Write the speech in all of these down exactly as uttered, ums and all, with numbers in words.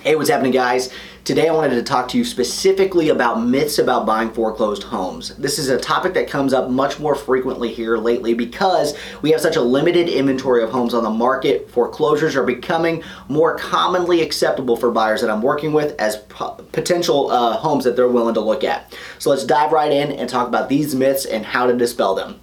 Hey, what's happening, guys? Today I wanted to talk to you specifically about myths about buying foreclosed homes. This is a topic that comes up much more frequently here lately because we have such a limited inventory of homes on the market. Foreclosures are becoming more commonly acceptable for buyers that I'm working with as potential uh, homes that they're willing to look at. So let's dive right in and talk about these myths and how to dispel them.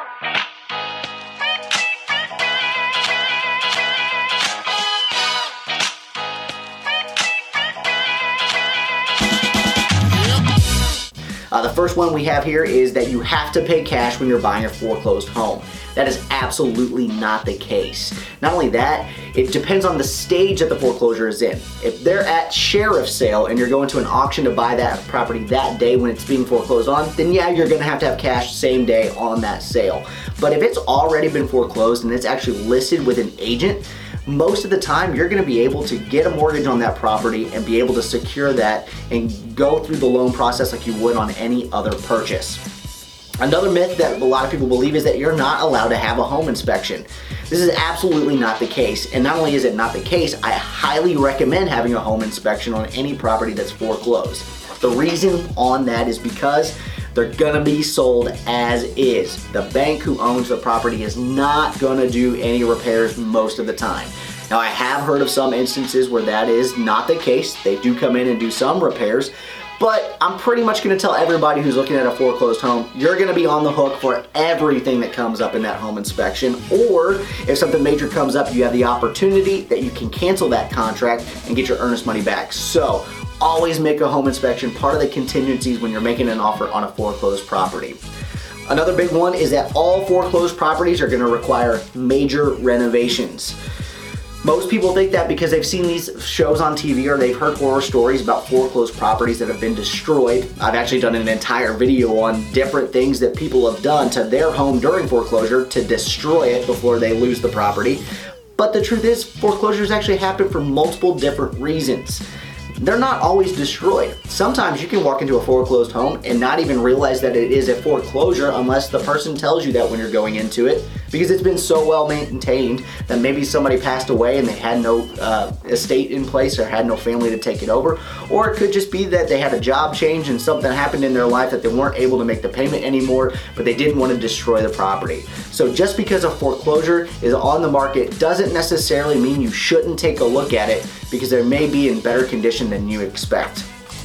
Uh, the first one we have here is that you have to pay cash when you're buying a foreclosed home. That is absolutely not the case. Not only that, it depends on the stage that the foreclosure is in. If they're at sheriff sale and you're going to an auction to buy that property that day when it's being foreclosed on, then yeah, you're gonna have to have cash same day on that sale. But if it's already been foreclosed and it's actually listed with an agent, most of the time you're going to be able to get a mortgage on that property and be able to secure that and go through the loan process like you would on any other purchase. Another myth that a lot of people believe is that you're not allowed to have a home inspection. This is absolutely not the case, and not only is it not the case, I highly recommend having a home inspection on any property that's foreclosed. The reason on that is because they're gonna be sold as is. The bank who owns the property is not gonna do any repairs most of the time. Now, I have heard of some instances where that is not the case. They do come in and do some repairs, but I'm pretty much gonna tell everybody who's looking at a foreclosed home, you're gonna be on the hook for everything that comes up in that home inspection, or if something major comes up, you have the opportunity that you can cancel that contract and get your earnest money back. So, always make a home inspection part of the contingencies when you're making an offer on a foreclosed property. Another big one is that all foreclosed properties are going to require major renovations. Most people think that because they've seen these shows on T V or they've heard horror stories about foreclosed properties that have been destroyed. I've actually done an entire video on different things that people have done to their home during foreclosure to destroy it before they lose the property. But the truth is, foreclosures actually happen for multiple different reasons. They're not always destroyed. Sometimes you can walk into a foreclosed home and not even realize that it is a foreclosure unless the person tells you that when you're going into it, because it's been so well maintained that maybe somebody passed away and they had no uh, estate in place or had no family to take it over. Or it could just be that they had a job change and something happened in their life that they weren't able to make the payment anymore, but they didn't want to destroy the property. So just because a foreclosure is on the market doesn't necessarily mean you shouldn't take a look at it, because there may be in better condition than you expect.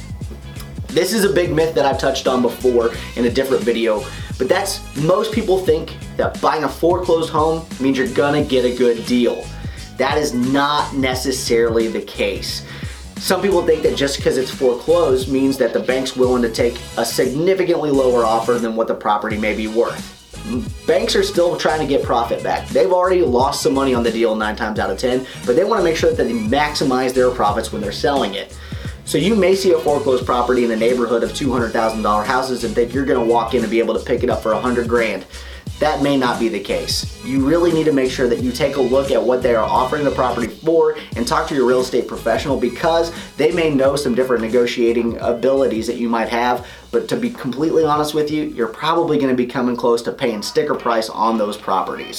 This is a big myth that I've touched on before in a different video, but that's most people think that buying a foreclosed home means you're gonna get a good deal. That is not necessarily the case. Some people think that just because it's foreclosed means that the bank's willing to take a significantly lower offer than what the property may be worth. Banks are still trying to get profit back. They've already lost some money on the deal nine times out of ten, but they want to make sure that they maximize their profits when they're selling it. So you may see a foreclosed property in the neighborhood of two hundred thousand dollar houses and think you're going to walk in and be able to pick it up for a hundred grand. That may not be the case. You really need to make sure that you take a look at what they are offering the property for and talk to your real estate professional, because they may know some different negotiating abilities that you might have. But to be completely honest with you, you're probably going to be coming close to paying sticker price on those properties.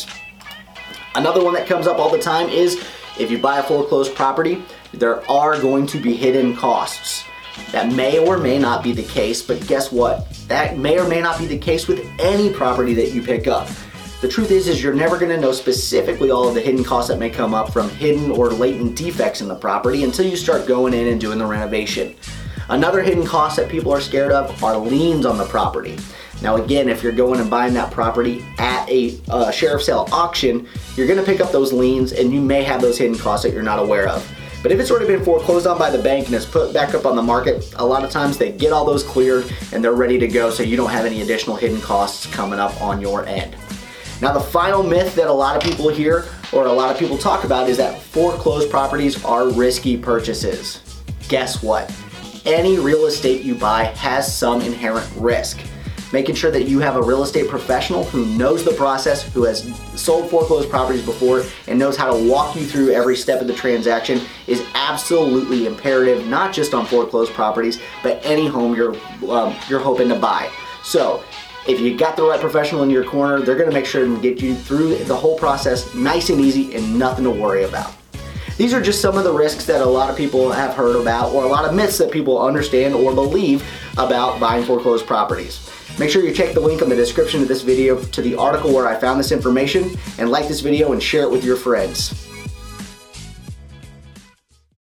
Another one that comes up all the time is if you buy a foreclosed property, there are going to be hidden costs. That may or may not be the case, but guess what? That may or may not be the case with any property that you pick up. The truth is, is you're never gonna know specifically all of the hidden costs that may come up from hidden or latent defects in the property until you start going in and doing the renovation. Another hidden cost that people are scared of are liens on the property. Now again, if you're going and buying that property at a uh, sheriff sale auction, you're gonna pick up those liens and you may have those hidden costs that you're not aware of. But if it's already been foreclosed on by the bank and it's put back up on the market, a lot of times they get all those cleared and they're ready to go, so you don't have any additional hidden costs coming up on your end. Now, the final myth that a lot of people hear or a lot of people talk about is that foreclosed properties are risky purchases. Guess what? Any real estate you buy has some inherent risk. Making sure that you have a real estate professional who knows the process, who has sold foreclosed properties before and knows how to walk you through every step of the transaction is absolutely imperative, not just on foreclosed properties, but any home you're, um, you're hoping to buy. So if you got the right professional in your corner, they're gonna make sure to get you through the whole process nice and easy and nothing to worry about. these are just some of the risks that a lot of people have heard about, or a lot of myths that people understand or believe about buying foreclosed properties. Make sure you check the link in the description of this video to the article where I found this information, and like this video and share it with your friends.